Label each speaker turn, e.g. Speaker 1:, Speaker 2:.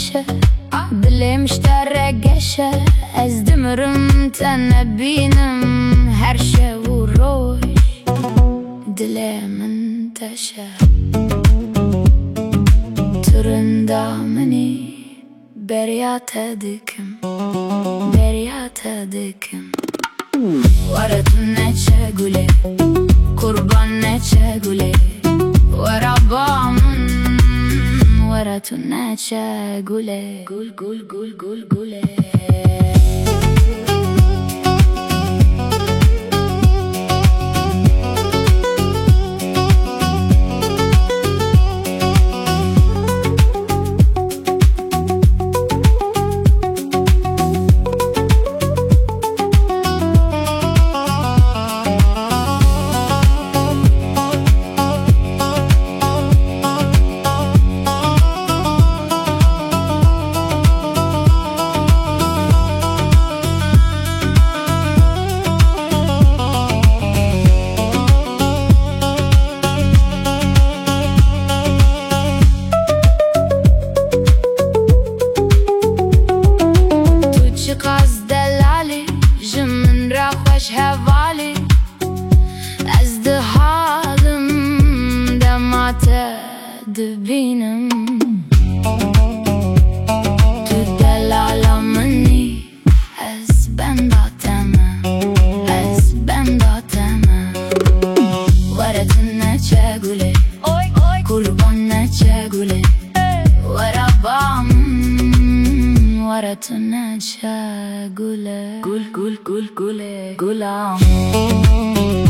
Speaker 1: نشه دلي مشتاق قشه از دمرم تنبينم هرشه و روش دلي منتشه ترندا مني بريات دكم بريات دكم ورد نچه گله قربان نچه گله ورابامن ورد نچه گله گل گل گل گل گله هوالي از حالم دمات دبینم تو دلالا منی از بنداتم از بنداتم ورد نچه گله قربان نچه گله ورابام ورد نچه گله گل گل گل گله گلام